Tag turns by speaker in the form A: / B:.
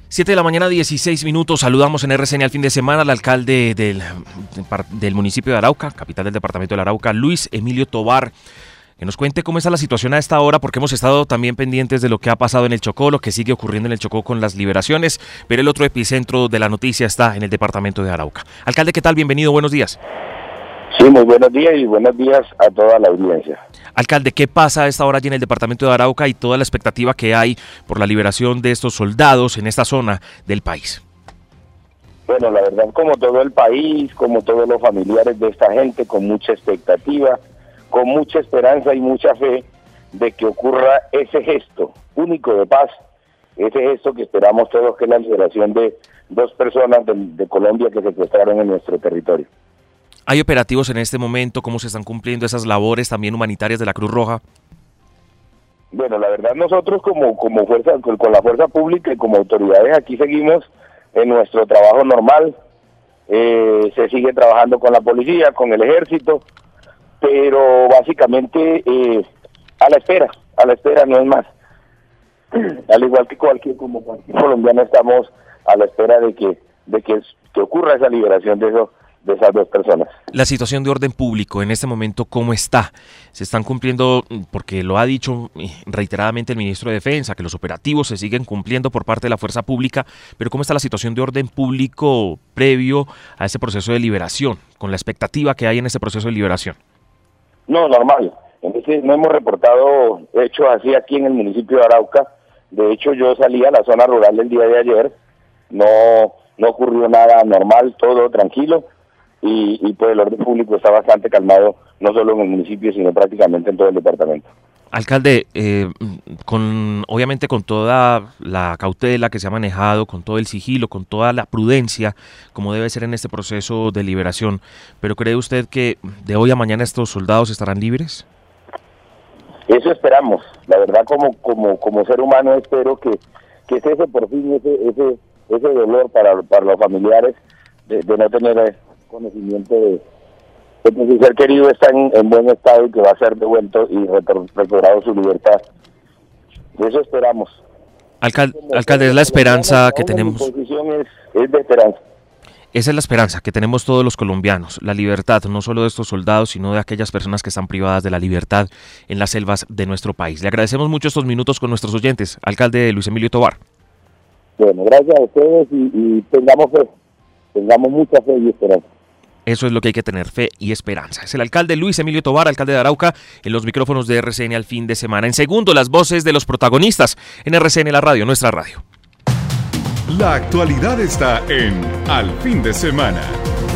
A: 7 de la mañana, 16 minutos. Saludamos en RCN al fin de semana al alcalde del municipio de Arauca, capital del departamento del Arauca, Luis Emilio Tovar, que nos cuente cómo está la situación a esta hora, porque hemos estado también pendientes de lo que ha pasado en el Chocó, lo que sigue ocurriendo en el Chocó con las liberaciones, pero el otro epicentro de la noticia está en el departamento de Arauca. Alcalde, ¿qué tal? Bienvenido, buenos días.
B: Sí, muy buenos días y buenos días a toda la audiencia.
A: Alcalde, ¿qué pasa a esta hora allí en el departamento de Arauca y toda la expectativa que hay por la liberación de estos soldados en esta zona del país?
B: Bueno, la verdad, como todo el país, como todos los familiares de esta gente, con mucha expectativa, con mucha esperanza y mucha fe de que ocurra ese gesto único de paz, ese gesto que esperamos todos, que es la liberación de 2 personas de Colombia que secuestraron en nuestro territorio.
A: ¿Hay operativos en este momento? ¿Cómo se están cumpliendo esas labores también humanitarias de la Cruz Roja?
B: Bueno, la verdad nosotros como fuerza, con la fuerza pública y como autoridades aquí seguimos en nuestro trabajo normal. Se sigue trabajando con la policía, con el ejército, pero básicamente a la espera, no es más. Al igual que cualquier colombiano estamos a la espera de que ocurra esa liberación de esas 2 personas.
A: La situación de orden público en este momento, ¿cómo está? Se están cumpliendo, porque lo ha dicho reiteradamente el ministro de Defensa, que los operativos se siguen cumpliendo por parte de la fuerza pública, pero ¿cómo está la situación de orden público previo a ese proceso de liberación, con la expectativa que hay en ese proceso de liberación?
B: No, normal. No hemos reportado hechos así aquí en el municipio de Arauca. De hecho, yo salí a la zona rural el día de ayer, no ocurrió nada, normal, todo tranquilo. Y pues el orden público está bastante calmado, no solo en el municipio, sino prácticamente en todo el departamento.
A: Alcalde, obviamente con toda la cautela que se ha manejado, con todo el sigilo, con toda la prudencia, como debe ser en este proceso de liberación, pero ¿cree usted que de hoy a mañana estos soldados estarán libres?
B: Eso esperamos. La verdad, como ser humano, espero que cese por fin ese dolor para los familiares de no tener conocimiento de que su ser querido está en buen estado y que va a ser devuelto y recobrado su libertad. Eso esperamos.
A: Alcalde, es la esperanza que tenemos.
B: Mi posición es de esperanza.
A: Esa es la esperanza que tenemos todos los colombianos, la libertad, no solo de estos soldados, sino de aquellas personas que están privadas de la libertad en las selvas de nuestro país. Le agradecemos mucho estos minutos con nuestros oyentes, alcalde Luis Emilio Tovar.
B: Bueno, gracias a ustedes y tengamos mucha fe y esperanza.
A: Eso es lo que hay que tener, fe y esperanza. Es el alcalde Luis Emilio Tovar, alcalde de Arauca, en los micrófonos de RCN al fin de semana. En segundo, las voces de los protagonistas en RCN, la radio, nuestra radio.
C: La actualidad está en Al fin de semana.